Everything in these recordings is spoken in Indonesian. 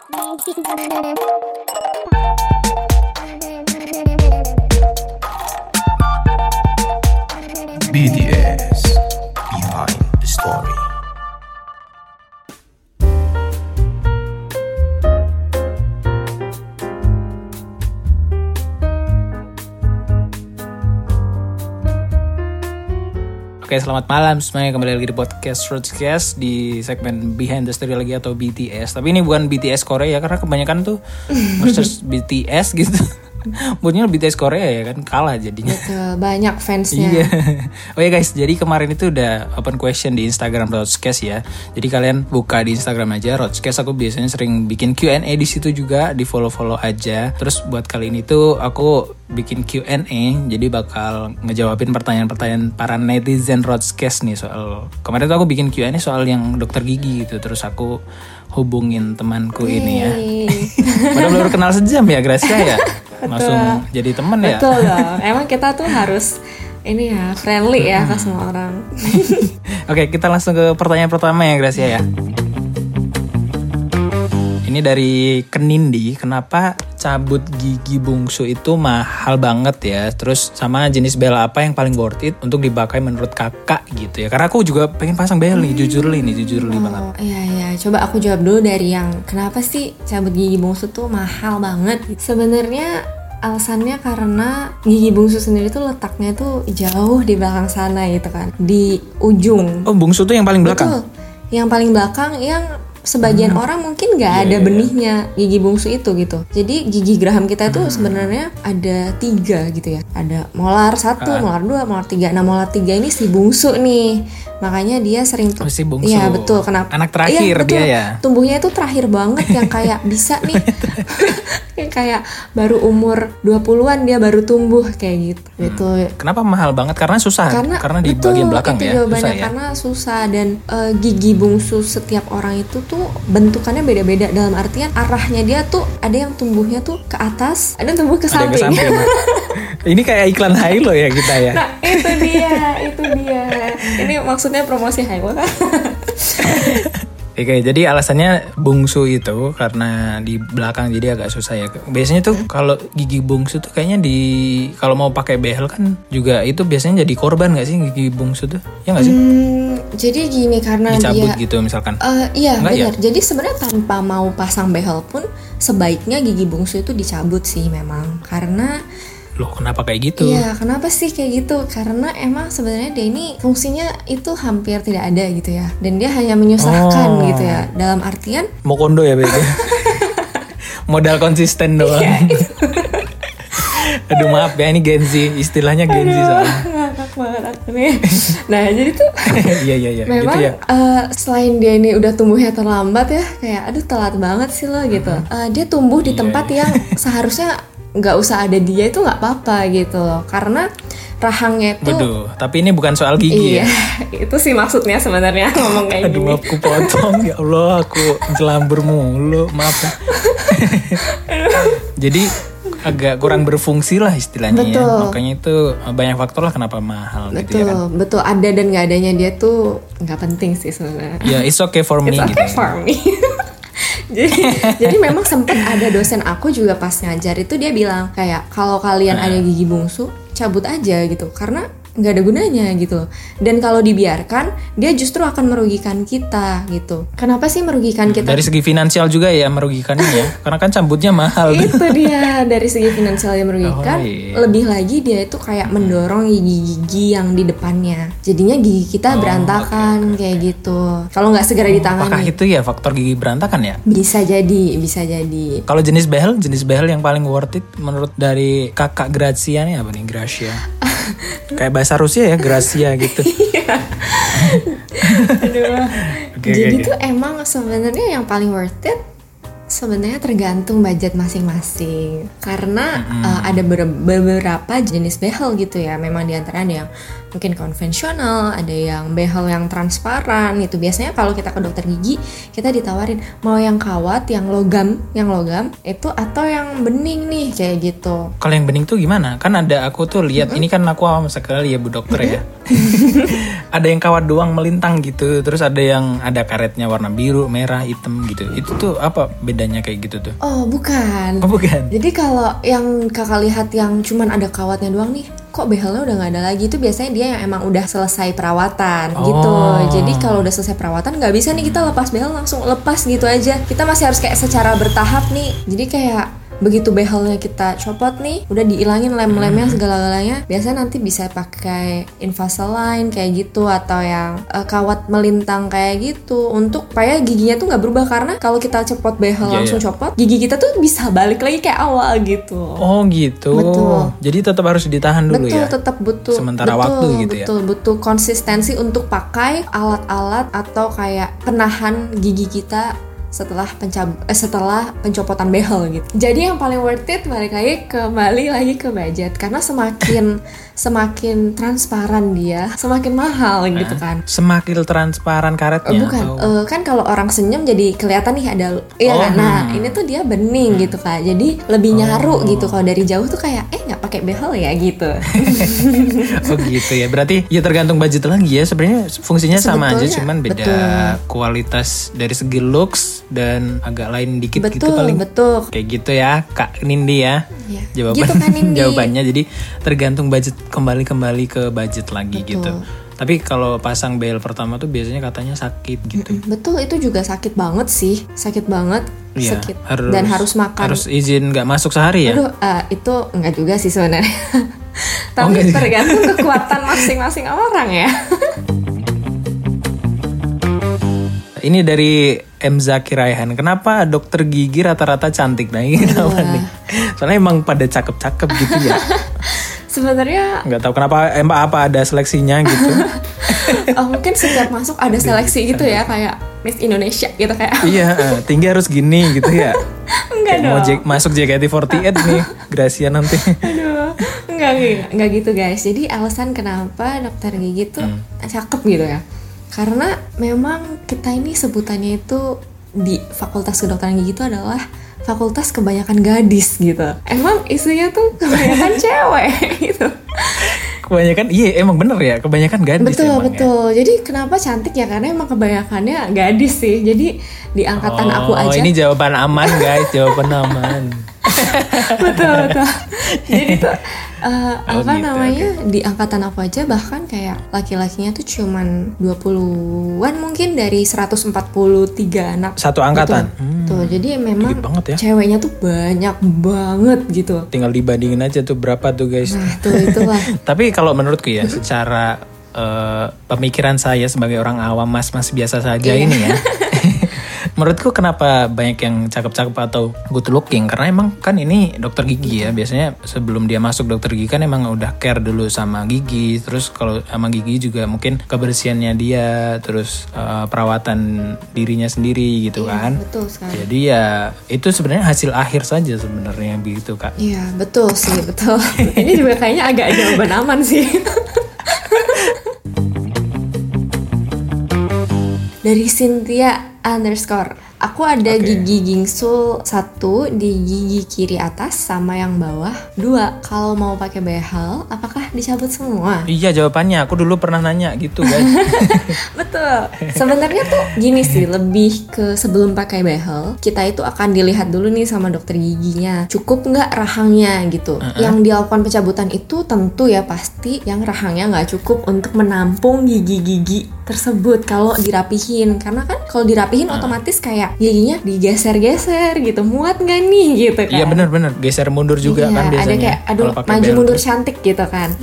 BTS Behind the Story. Oke, selamat malam semuanya, kembali lagi di podcast Roadcast di segmen Behind the Story lagi atau BTS. Tapi ini bukan BTS Korea karena kebanyakan tuh versus BTS gitu. Buatnya BTS Korea ya kan, kalah jadinya. Betul, banyak fansnya. Iya. Oh ya guys, jadi kemarin itu udah open question di Instagram Roadcast ya. Jadi kalian buka di Instagram aja Roadcast. Aku biasanya sering bikin Q&A di situ juga, di follow aja. Terus buat kali ini tuh aku bikin Q&A, jadi bakal ngejawabin pertanyaan-pertanyaan para netizen Roadcast nih soal. Kemarin tuh aku bikin Q&A soal yang dokter gigi gitu. Terus aku hubungin temanku ini ya. Padahal baru kenal sejam ya Gracia ya. Langsung jadi temen ya. Betul dong. Emang kita tuh harus ini ya, friendly ya ke semua orang. Oke, kita langsung ke pertanyaan pertama ya Gracia ya. Ini dari Kenindi, kenapa cabut gigi bungsu itu mahal banget ya? Terus sama jenis behel apa yang paling worth it untuk dipakai menurut kakak gitu ya? Karena aku juga pengen pasang behel nih, jujur banget. Iya, coba aku jawab dulu dari yang kenapa sih cabut gigi bungsu tuh mahal banget? Sebenarnya alasannya karena gigi bungsu sendiri tuh letaknya tuh jauh di belakang sana gitu kan, di ujung. Oh, bungsu tuh yang paling belakang? Betul, yang paling belakang yang sebagian orang mungkin nggak ada benihnya gigi bungsu itu gitu. Jadi gigi geraham kita itu sebenarnya ada 3 gitu ya. Ada molar 1, molar 2, molar 3. Nah molar 3 ini si bungsu nih. Makanya dia sering tuh. Si bungsu. Iya betul. Kenapa? Anak terakhir dia ya. Tumbuhnya itu terakhir banget yang kayak bisa nih. Yang kayak baru umur 20-an dia baru tumbuh kayak gitu. Gitu. Kenapa mahal banget? Karena susah. Karena di bagian belakang itu ya. Susah ya. Karena susah dan gigi bungsu setiap orang itu tuh bentukannya beda-beda, dalam artian arahnya dia tuh ada yang tumbuhnya tuh ke atas, ada yang tumbuh ke samping. Ini kayak iklan Hilo ya kita ya. Nah itu dia. Ini maksudnya promosi Hilo kan. Oke, jadi alasannya bungsu itu karena di belakang jadi agak susah ya. Biasanya tuh kalau gigi bungsu tuh kayaknya kalau mau pakai behel kan juga itu biasanya jadi korban nggak sih gigi bungsu tuh? Ya nggak sih? Jadi gini, karena dicabut dia gitu misalkan. Iya benar. Ya? Jadi sebenarnya tanpa mau pasang behel pun sebaiknya gigi bungsu itu dicabut sih memang. Karena loh, kenapa kayak gitu? Iya, kenapa sih kayak gitu? Karena emang sebenarnya dia ini fungsinya itu hampir tidak ada gitu ya. Dan dia hanya menyusahkan gitu ya. Dalam artian mau kondo ya beda. Modal konsisten doang. Iya, Aduh maaf ya, ini Gen Z, istilahnya Gen Z soalnya. Ngakak banget aku nih. Nah jadi tuh Iya memang gitu ya. Selain dia ini udah tumbuhnya terlambat ya, kayak aduh telat banget sih lo gitu. Dia tumbuh di tempat yang seharusnya nggak usah ada dia itu nggak apa-apa gitu loh, karena rahangnya itu. Waduh, tapi ini bukan soal gigi ya. Itu sih maksudnya sebenarnya ngomong kayak Aduh, gini. maaf aku potong, ya Allah aku jelambur mulu, maaf ya. Jadi agak kurang berfungsi lah istilahnya. Betul. Ya. Makanya itu banyak faktor lah kenapa mahal gitu ya kan. Betul, ada dan nggak adanya dia tuh nggak penting sih sebenarnya. Ya, it's okay for me It's okay gitu. for me. jadi memang sempat ada dosen aku juga pas ngajar itu dia bilang kayak kalau kalian ada gigi bungsu cabut aja gitu, karena nggak ada gunanya gitu. Dan kalau dibiarkan dia justru akan merugikan kita gitu. Kenapa sih merugikan kita? Dari segi finansial juga ya merugikannya ya, karena kan cabutnya mahal. Itu dia, dari segi finansial yang merugikan. Lebih lagi dia itu kayak mendorong gigi-gigi yang di depannya, jadinya gigi kita berantakan. Kayak gitu kalau nggak segera ditangani. Apakah itu ya faktor gigi berantakan ya? Bisa jadi. Kalau jenis behel yang paling worth it menurut dari kakak Gracia nih apa nih? Gracia kayak bahasa Rusia ya, Gracia gitu. Aduh. Okay, jadi tuh emang sebenarnya yang paling worth it sebenarnya tergantung budget masing-masing. Karena ada beberapa jenis behel gitu ya. Memang diantara ada yang mungkin konvensional, ada yang behel yang transparan. Itu biasanya kalau kita ke dokter gigi kita ditawarin mau yang kawat, yang logam itu atau yang bening nih kayak gitu. Kalau yang bening tuh gimana? Kan ada aku tuh lihat ini kan aku awam sekali ya Bu Dokter ya. Ada yang kawat doang melintang gitu, terus ada yang ada karetnya warna biru, merah, hitam gitu. Itu tuh apa bedanya adanya kayak gitu tuh? Oh bukan. Oh bukan. Jadi kalau yang kakak lihat yang cuman ada kawatnya doang nih, kok behelnya udah nggak ada lagi, itu biasanya dia yang emang udah selesai perawatan gitu. Jadi kalau udah selesai perawatan nggak bisa nih kita lepas behel langsung lepas gitu aja. Kita masih harus kayak secara bertahap nih. Jadi kayak begitu behelnya kita copot nih, udah diilangin lem-lemnya segala-galanya, biasanya nanti bisa pakai Invisalign kayak gitu, atau yang kawat melintang kayak gitu, untuk supaya giginya tuh nggak berubah. Karena kalau kita copot behel langsung copot, gigi kita tuh bisa balik lagi kayak awal gitu. Oh gitu. Betul. Jadi tetap harus ditahan dulu ya. Betul, tetap butuh sementara waktu gitu ya. Betul, butuh konsistensi untuk pakai alat-alat atau kayak penahan gigi kita setelah pencopotan behel gitu. Jadi yang paling worth it kembali lagi ke budget, karena semakin transparan dia, semakin mahal gitu kan. Semakin transparan karetnya? Bukan, kan kalau orang senyum jadi kelihatan nih ada, kan? Nah ini tuh dia bening gitu kan, jadi lebih nyaru gitu. Kalau dari jauh tuh kayak nggak pakai behel ya gitu. Oh gitu ya, berarti ya tergantung budget lagi ya. Sebenarnya fungsinya sama aja, cuman beda kualitas dari segi looks dan agak lain dikit gitu paling. Betul. Kayak gitu ya Kak Nindi ya. Jawaban gitu kan, Nindi. Jawabannya jadi tergantung budget, kembali ke budget lagi. Betul. Gitu. Tapi kalau pasang behel pertama tuh biasanya katanya sakit gitu. Betul, itu juga sakit banget sih. Sakit banget. Iya, sakit. Dan harus makan. Harus izin gak masuk sehari ya? Aduh, itu enggak juga sih sebenarnya. Tapi tergantung kekuatan masing-masing orang ya. Ini dari M. Zaki Raihan. Kenapa dokter gigi rata-rata cantik? Nah ini kenapa nih? Soalnya emang pada cakep-cakep gitu ya. Sebenarnya nggak tahu kenapa, apa ada seleksinya gitu. Mungkin setiap masuk ada seleksi gitu ya, kayak Miss Indonesia gitu kayak. Iya, tinggi harus gini gitu ya. Enggak dong. Mau masuk JKT48 nih, Gracia nanti. Aduh, enggak gitu guys. Jadi alasan kenapa dokter gigi tuh cakep gitu ya, karena memang kita ini sebutannya itu di Fakultas Kedokteran Gigi itu adalah fakultas kebanyakan gadis gitu. Emang isunya tuh kebanyakan cewek gitu. Kebanyakan, iya emang bener ya, kebanyakan gadis. Betul. Ya. Jadi kenapa cantik ya, karena emang kebanyakannya gadis sih. Jadi di angkatan aku aja. Ini jawaban aman guys, jawaban aman. betul. Jadi tuh di angkatan aku aja bahkan kayak laki-lakinya tuh cuman 20-an mungkin dari 143 anak. Satu angkatan. Tuh, jadi memang ya. Ceweknya tuh banyak banget gitu. Tinggal dibandingin aja tuh berapa tuh guys. Nah, itulah. Tapi kalau menurutku ya, secara pemikiran saya sebagai orang awam, mas-mas biasa saja ini ya. Menurutku kenapa banyak yang cakep-cakep atau good looking, karena emang kan ini dokter gigi ya. Biasanya sebelum dia masuk dokter gigi kan emang udah care dulu sama gigi. Terus kalau sama gigi juga mungkin kebersihannya dia, terus perawatan dirinya sendiri gitu kan. Betul sekali. Jadi ya itu sebenarnya hasil akhir saja sebenarnya begitu Kak. Iya betul sih, betul. Ini juga kayaknya agak jawaban aman sih. Dari Cynthia _ aku ada gigi gingsul 1 di gigi kiri atas sama yang bawah. 2, kalau mau pakai behel apakah dicabut semua? Iya jawabannya, aku dulu pernah nanya gitu guys. Betul. Sebenarnya tuh gini sih, lebih ke sebelum pakai behel kita itu akan dilihat dulu nih sama dokter giginya, cukup nggak rahangnya gitu. Yang dilakukan pencabutan itu tentu ya pasti yang rahangnya nggak cukup untuk menampung gigi-gigi tersebut kalau dirapihin, karena kan kalau dirapihin otomatis kayak giginya digeser-geser gitu, muat nggak nih gitu kan. Iya benar-benar, geser mundur juga kan biasanya. Ada kayak maju mundur cantik gitu kan.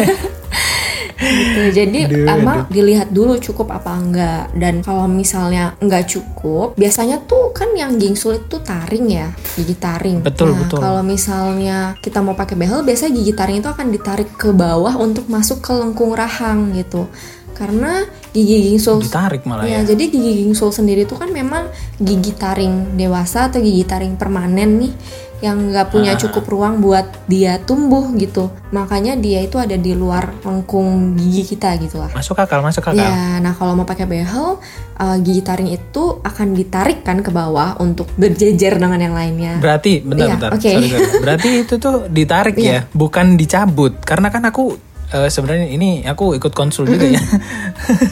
Gitu. Jadi emang dilihat dulu cukup apa enggak, dan kalau misalnya enggak cukup, biasanya tuh kan yang gingsul itu taring ya, gigi taring. Betul. Kalau misalnya kita mau pakai behel, biasanya gigi taring itu akan ditarik ke bawah untuk masuk ke lengkung rahang gitu. Karena gigi gingsul ditarik malah ya. Jadi gigi gingsul sendiri itu kan memang gigi taring dewasa atau gigi taring permanen nih, yang nggak punya cukup ruang buat dia tumbuh gitu. Makanya dia itu ada di luar lengkung gigi kita gitu lah. Masuk akal. Ya, nah kalau mau pakai behel, gigi taring itu akan ditarik kan ke bawah untuk berjejer dengan yang lainnya. Berarti bentar. Okay. Sorry. Berarti itu tuh ditarik ya, bukan dicabut. Karena kan aku sebenarnya ini aku ikut konsul juga ya.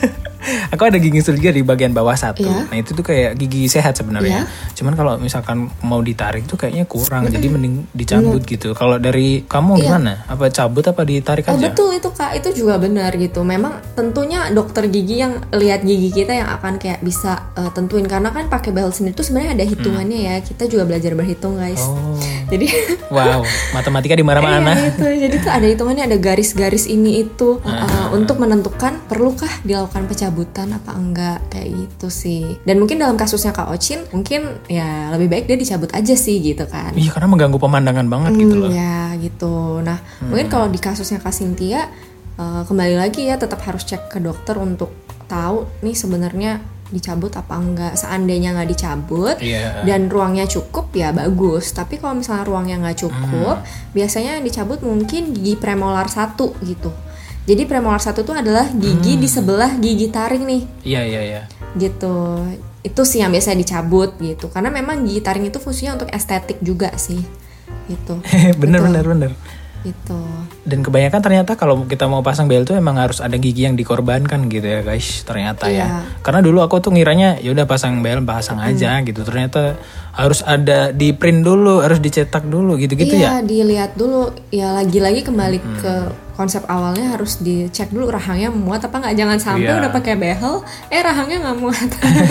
Aku ada gigi sulit juga di bagian bawah satu. Iya. Nah itu tuh kayak gigi sehat sebenarnya. Iya. Cuman kalau misalkan mau ditarik tuh kayaknya kurang. Jadi mending dicabut gitu. Kalau dari kamu gimana? Apa cabut apa ditarik aja? Betul itu Kak, itu juga benar gitu. Memang tentunya dokter gigi yang lihat gigi kita yang akan kayak bisa tentuin, karena kan pakai behel sendiri tuh sebenarnya ada hitungannya ya. Kita juga belajar berhitung guys. Jadi wow, matematika di mana-mana. Iya, gitu. Jadi tuh ada hitungannya, ada garis-garis ini itu untuk menentukan perlukah dilakukan pencabutan apa enggak, kayak gitu sih. Dan mungkin dalam kasusnya Kak Ocin mungkin ya lebih baik dia dicabut aja sih gitu kan. Iya, karena mengganggu pemandangan banget gitu loh. Ya gitu. Nah mungkin kalau di kasusnya Kak Cynthia kembali lagi ya, tetap harus cek ke dokter untuk tahu nih sebenarnya dicabut apa enggak. Seandainya nggak dicabut dan ruangnya cukup ya bagus. Tapi kalau misalnya ruangnya nggak cukup, biasanya yang dicabut mungkin gigi premolar 1 gitu. Jadi premolar 1 itu adalah gigi di sebelah gigi taring nih. Iya. Gitu. Itu sih yang biasanya dicabut gitu. Karena memang gigi taring itu fungsinya untuk estetik juga sih. Gitu. bener. Gitu. Dan kebanyakan ternyata kalau kita mau pasang behel tuh emang harus ada gigi yang dikorbankan gitu ya guys, ternyata ya. Karena dulu aku tuh ngiranya ya udah pasang behel pasang aja gitu. Ternyata harus ada di print dulu, harus dicetak dulu gitu-gitu ya. Iya, dilihat dulu. Ya lagi-lagi kembali ke konsep awalnya, harus dicek dulu rahangnya muat apa nggak. Jangan sampai udah pakai behel, rahangnya nggak muat.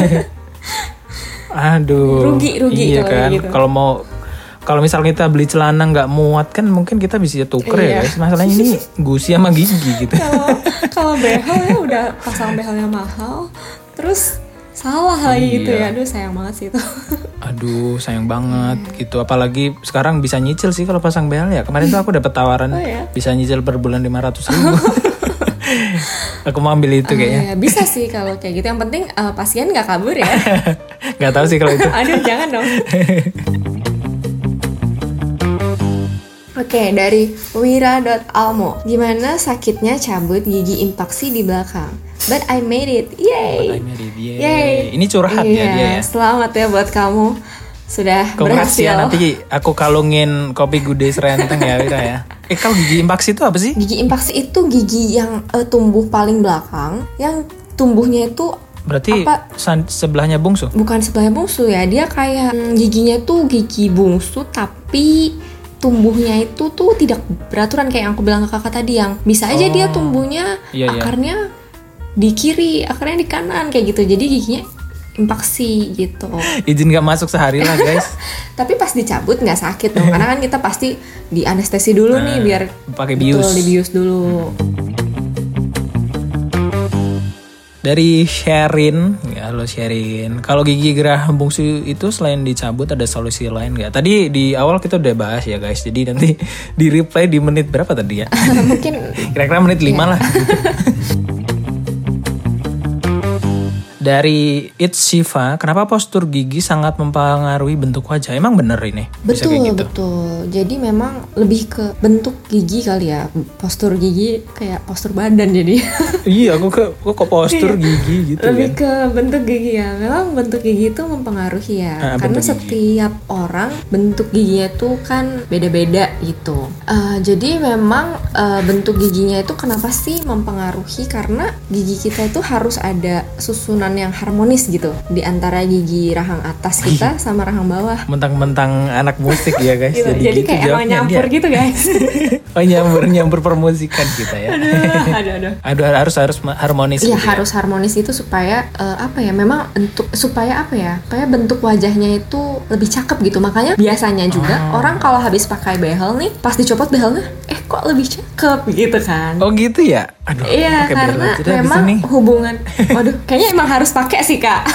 Aduh. Rugi iya kan. Gitu. Kalau misal kita beli celana nggak muat kan mungkin kita bisa tuker ya guys. Masalahnya ini gusi sama gigi gitu. Kalau behel ya udah pasang behelnya mahal, terus salah lagi gitu ya. Aduh sayang banget sih itu. Aduh sayang banget gitu. Apalagi sekarang bisa nyicil sih kalau pasang behel ya. Kemarin tuh aku dapat tawaran bisa nyicil per bulan 500.000. Aku mau ambil itu kayaknya. Bisa sih kalau kayak gitu. Yang penting pasien nggak kabur ya. Nggak tahu sih kalau itu. Aduh jangan dong. Oke, dari Wira.almo. Gimana sakitnya cabut gigi impaksi di belakang? But I made it. Yay. Yay. Ini curhat ya dia ya. Selamat ya buat kamu. Sudah Congrats berhasil. Ya, nanti aku kalungin kopi Good Renteng ya Wira ya. Kalau gigi impaksi itu apa sih? Gigi impaksi itu gigi yang tumbuh paling belakang, yang tumbuhnya itu berarti sebelahnya bungsu? Bukan sebelahnya bungsu ya, dia kayak giginya tuh gigi bungsu tapi tumbuhnya itu tuh tidak beraturan kayak yang aku bilang ke kakak tadi, yang bisa aja dia tumbuhnya akarnya di kiri, akarnya di kanan kayak gitu. Jadi giginya impaksi gitu. Izin gak masuk sehari lah guys. Tapi pas dicabut nggak sakit dong, karena kan kita pasti di anestesi dulu nih biar pakai bius. Dibius dulu. Dari Sherin, ya halo Sherin. Kalau gigi gerah bungsu itu selain dicabut ada solusi lain nggak? Tadi di awal kita udah bahas ya guys. Jadi nanti di reply di menit berapa tadi ya? Mungkin kira-kira menit 5 lah. Dari It's Shiva, kenapa postur gigi sangat mempengaruhi bentuk wajah? Emang bener ini? Betul, kayak gitu? Betul. Jadi memang lebih ke bentuk gigi kali ya. Postur gigi kayak postur badan jadi. Iya, aku kok postur gigi gitu. Lebih ke bentuk gigi ya. Memang bentuk gigi itu mempengaruhi ya. Karena setiap orang bentuk giginya tuh kan beda-beda gitu. Jadi memang bentuk giginya itu kenapa sih mempengaruhi? Karena gigi kita itu harus ada susunan yang harmonis gitu di antara gigi rahang atas kita sama rahang bawah. Mentang-mentang anak musik ya guys. Gitu. Jadi gitu kayak emang nyampur dia. Gitu guys. Oh nyambur permusikan kita ya. Aduh harus harmonis. Iya gitu harus harmonis itu supaya memang supaya bentuk wajahnya itu lebih cakep gitu. Makanya biasanya juga orang kalau habis pakai behel nih, pas dicopot behelnya, kok lebih cakep gitu kan. Oh gitu ya. Aduh. Iya karena memang hubungan. Waduh kayaknya emang harus pakai sih kak.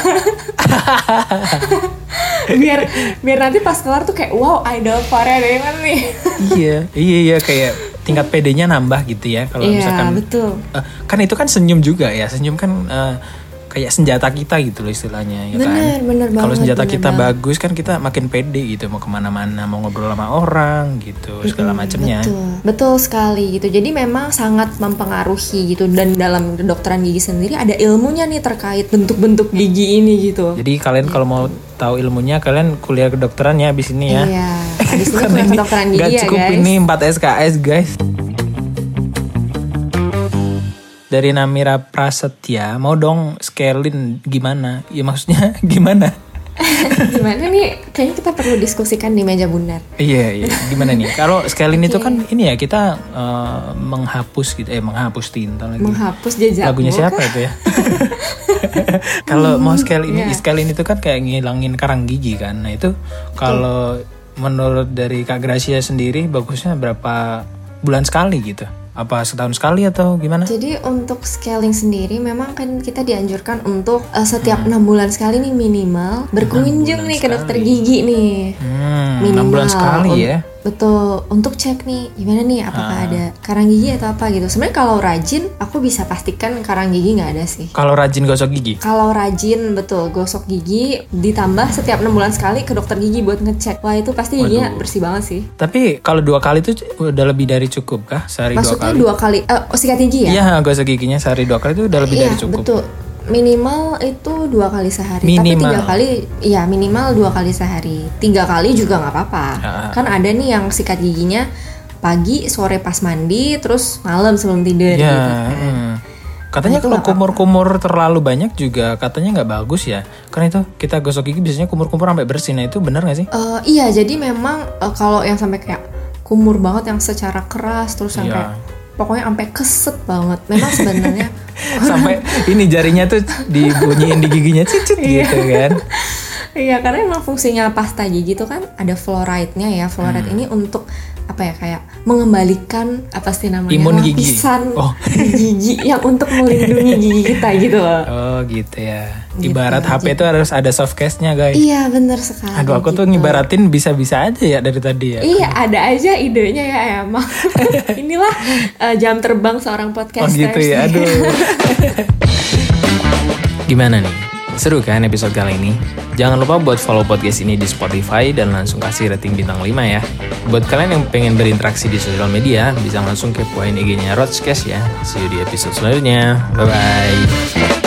biar nanti pas keluar tuh kayak wow idol Korea dari mana nih. iya kayak tingkat PD-nya nambah gitu ya kalau misalkan. Betul. Kan itu kan senyum juga ya, senyum kan kayak senjata kita gitu loh istilahnya ya bener banget. Kalau senjata kita bagus kan kita makin pede gitu, mau kemana-mana, mau ngobrol sama orang gitu segala macamnya. Betul sekali gitu. Jadi memang sangat mempengaruhi gitu, dan dalam kedokteran gigi sendiri ada ilmunya nih terkait bentuk-bentuk gigi ini gitu. Jadi kalian kalau mau tahu ilmunya kalian kuliah kedokteran ya abis ini ya. Iya. Abis ini kuliah kedokteran gigi ya guys. Gak cukup ini 4 SKS guys. dari Namira Prasetya, mau dong scaling gimana? Ya maksudnya gimana? Gimana nih? Kayaknya kita perlu diskusikan di meja bundar. Iya, gimana nih? Kalau scaling itu kan ini ya kita menghapus gitu, menghapus tinta lagi. Menghapus jejak. Lagunya siapa itu ya? Kalau mau scaling itu kan kayak ngilangin karang gigi kan. Nah itu kalau menurut dari Kak Gracia sendiri bagusnya berapa bulan sekali gitu? Apa setahun sekali atau gimana? Jadi untuk scaling sendiri memang kan kita dianjurkan untuk setiap 6 bulan sekali nih minimal berkunjung nih ke dokter gigi nih. Minimal 6 bulan sekali ya. Betul, untuk cek nih gimana nih apakah ada karang gigi atau apa gitu. Sebenarnya kalau rajin aku bisa pastikan karang gigi nggak ada sih. Kalau rajin gosok gigi? Kalau rajin betul gosok gigi ditambah setiap 6 bulan sekali ke dokter gigi buat ngecek. Wah itu pasti giginya bersih banget sih. Tapi kalau 2 kali itu udah lebih dari cukup kah? Sehari 2 kali? Maksudnya 2 kali sikat gigi ya? Iya gosok giginya sehari 2 kali itu udah lebih dari cukup. Betul. Minimal itu 2 kali sehari. Minimal. Tapi 3 kali ya minimal 2 kali sehari. 3 kali juga nggak apa-apa. Kan ada nih yang sikat giginya pagi sore pas mandi terus malam sebelum tidur gitu kan. Katanya kalau kumur-kumur terlalu banyak juga katanya nggak bagus ya. Karena itu kita gosok gigi biasanya kumur-kumur sampai bersih. Nah itu benar nggak sih? Iya jadi memang kalau yang sampai kayak kumur banget yang secara keras terus sampai pokoknya sampai keset banget. Memang sebenarnya sampai ini jarinya tuh dibunyiin di giginya cicit gitu kan. Iya, karena emang fungsinya pasta gigi itu kan ada fluoride-nya ya. Fluoride ini untuk apa ya, kayak mengembalikan apa sih namanya, imun gigi. Lapisan gigi yang untuk melindungi gigi kita gitu loh. Oh gitu ya. Ibarat gitu, HP itu harus ada soft case-nya guys. Iya bener sekali. Aduh aku tuh ngibaratin bisa-bisa aja ya dari tadi ya. Iya ada aja idenya ya emang. Inilah jam terbang seorang podcaster. Oh gitu ya, aduh. Gimana nih? Seru kan episode kali ini? Jangan lupa buat follow podcast ini di Spotify dan langsung kasih rating bintang 5 ya. Buat kalian yang pengen berinteraksi di sosial media, bisa langsung kepoin IG-nya Rodscast ya. See you di episode selanjutnya. Bye-bye.